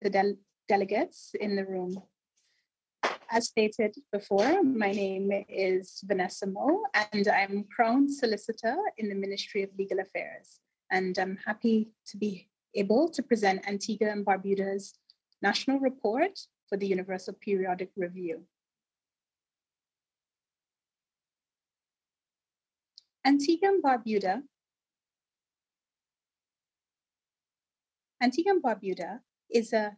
the delegates in the room. As stated before, my name is Vanessa Moe, and I'm Crown Solicitor in the Ministry of Legal Affairs. And I'm happy to be able to present Antigua and Barbuda's National Report for the Universal Periodic Review. Antigua and Barbuda is a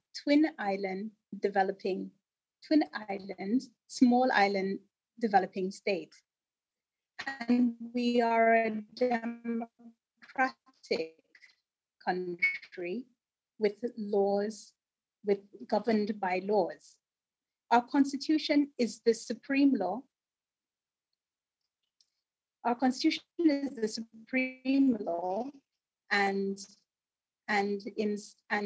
small island developing state. And we are a democratic country with governed by laws. Our constitution is the supreme law. Our constitution is the supreme law, and in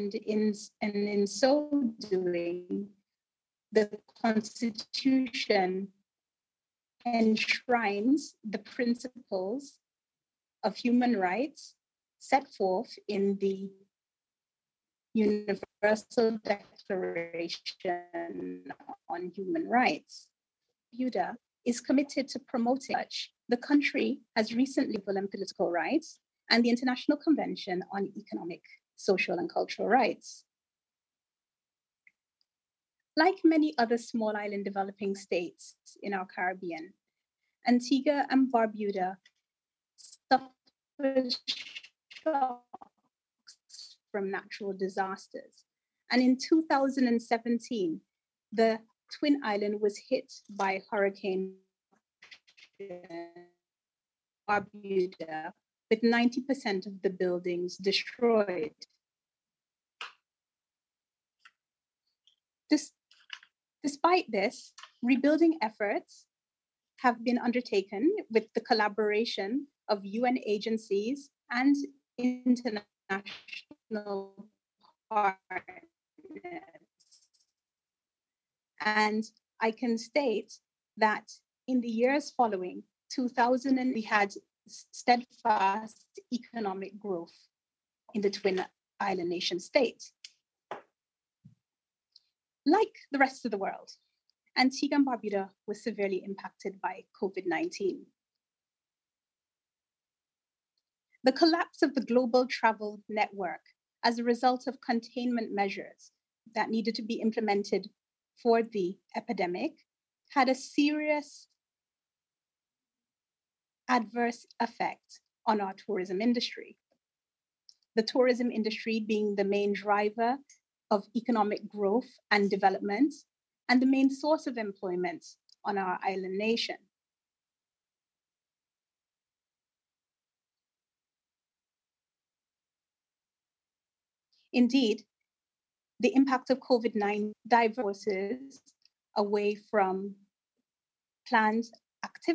so doing, the Constitution enshrines the principles of human rights set forth in the Universal Declaration on Human Rights. Barbuda is committed to promoting such. The country has recently civil and political rights and the International Convention on Economic, Social, and Cultural Rights. Like many other small island developing states in our Caribbean, Antigua and Barbuda suffered shocks from natural disasters. And in 2017, the Twin Island was hit by Hurricane Barbuda, with 90% of the buildings destroyed. Despite this, rebuilding efforts have been undertaken with the collaboration of UN agencies and international partners. And I can state that in the years following 2000, we had steadfast economic growth in the Twin Island nation state. Like the rest of the world, Antigua and Barbuda was severely impacted by COVID-19. The collapse of the global travel network as a result of containment measures that needed to be implemented for the epidemic had a serious adverse effect on our tourism industry. The tourism industry being the main driver of economic growth and development, and the main source of employment on our island nation. Indeed, the impact of COVID-19 diverses away from planned activities